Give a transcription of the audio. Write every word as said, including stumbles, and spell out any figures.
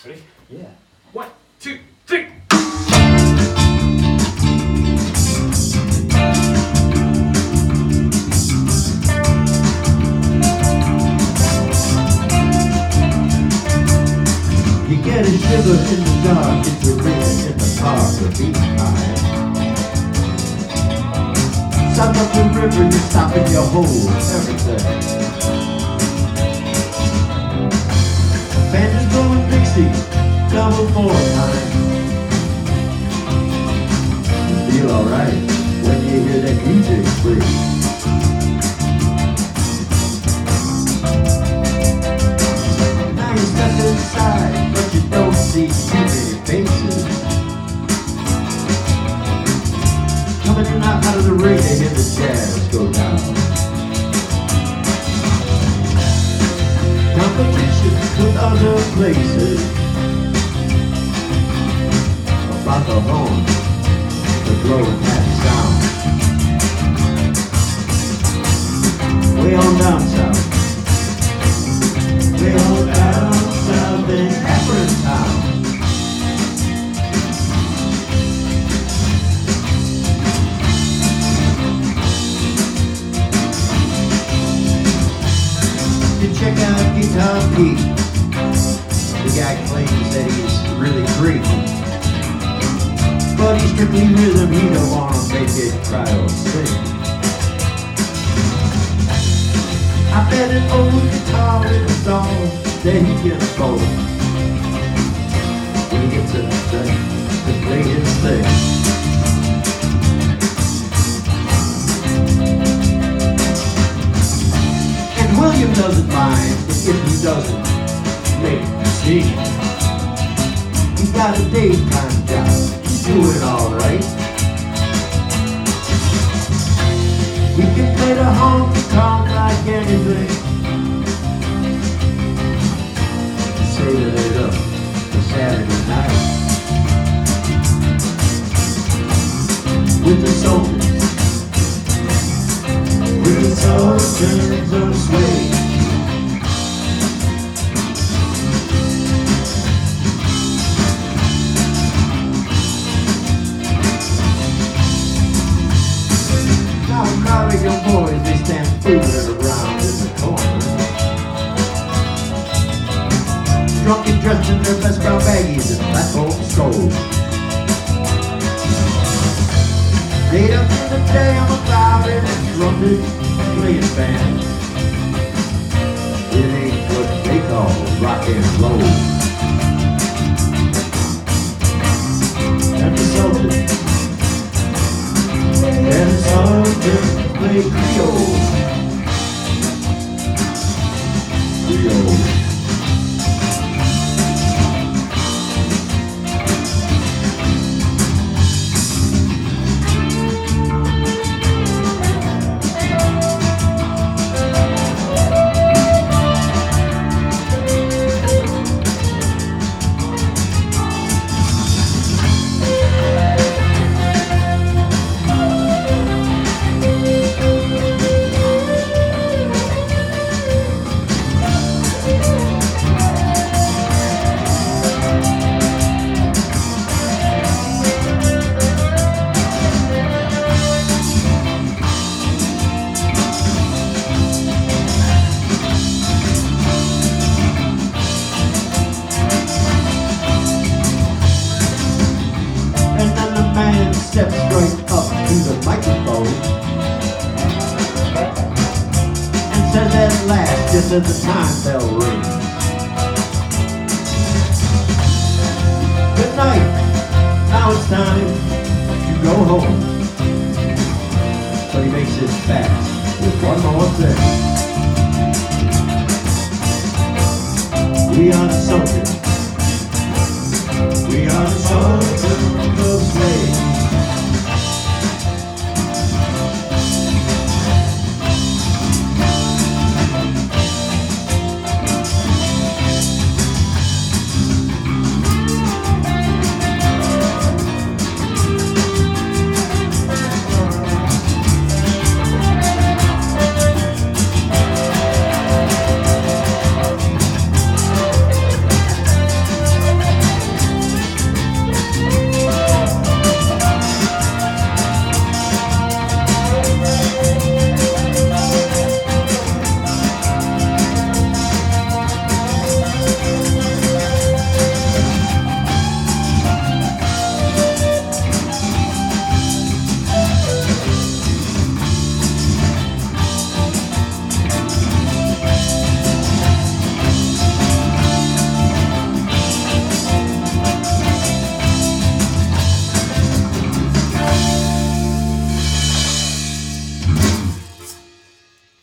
Ready? Yeah. One, two, three. You get a shiver in the dark, it's a ring in the park, a beat high. South up the river, you stop in your hole, everything. Band is blowing Dixie, double four time. You feel alright when you hear that music free. Now you're stuck inside, but you don't see too many faces. Coming in out of the rain to hear the jazz go down. Competition with other places. About the horn, the blowing happy sound. Way on down south. Way on down south in Akron town. You check out Guitar Pete. The guy claims that he's really great, but he's strictly rhythm, he don't wanna make it cry or sing. I bet an old guitar in the song that he can afford when he gets a thing to play his thing. And William doesn't mind if he doesn't make a scene. He's got a daytime job, he's doing alright. He can play the honky tonk like anything. Saving it up for Saturday night with the Sultans, with the Sultans of Swing. Now a crowd of young boys, they stand fooling around in the corner, drunk and dressed in their best brown baggies and black gold skulls. Late up in the day, I'm a cloud in a trumpet playing band. It ain't what they call rock and roll. And the Sultans, and the Sultans play Creole. Creole. Steps right up to the microphone and says at last, just as the time bell rings, good night, now it's time to go home. But he makes it fast with one more thing. We are the Sultans. We are the Sultans of Swing.